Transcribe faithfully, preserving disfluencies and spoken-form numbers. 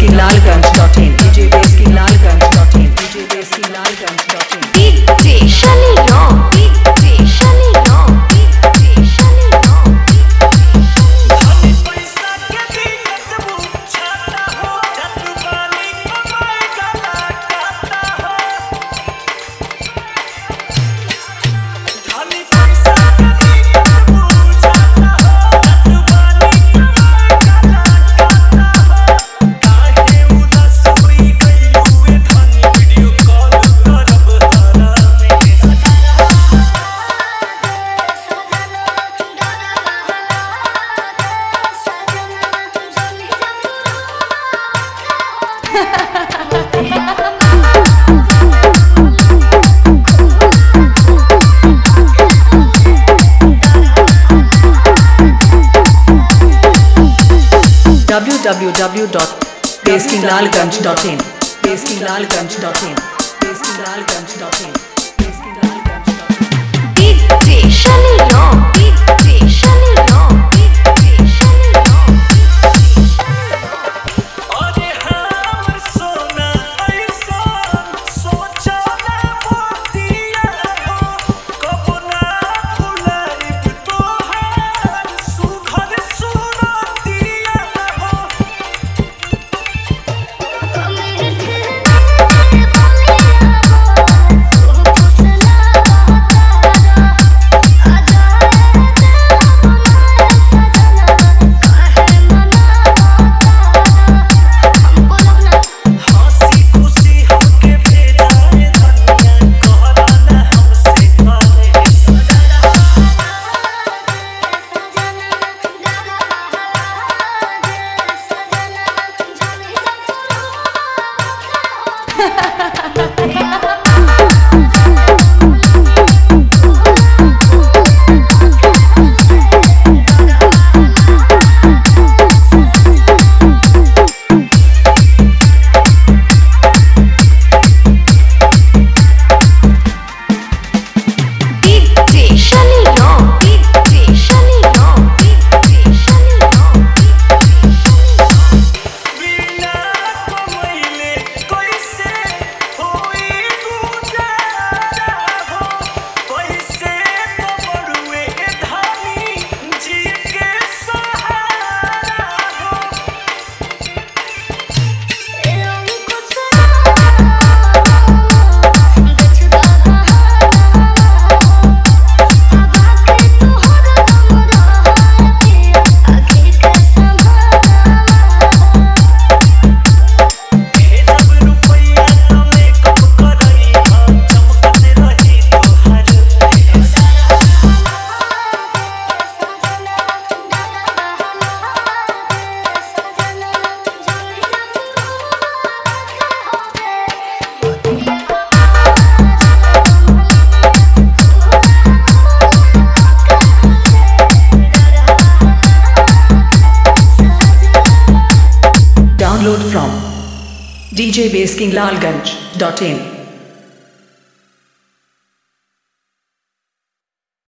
djbaskinlalganj.in djbaskinlalganj.in djbaskinlalganj.in D J Shani Ram D J Shani Ram D J Shani Ram w w w dot baskinlalganj.in baskinlalganj.in baskinlalganj.in D J Shani Ram D J Shani Ram D J Shani Ram अरे हमर सोना ऐसा सोचा ना मोतिया हो कब ना भुलाइब तोहार सुघर सुरतिया हो हंसी खुशी हमके भेजाए धनिया कहला ना हमसे करे D J Shani Ram D J Shani Ram D J Shani Ram बिना कमैले कैसे होई गुजारा हो कैसे पबड़ुए धानी जी के सहारा हो भेजब रुपैया त मेकअप करई हम चमकत रही तोहार Download from djbaskinlalganj.in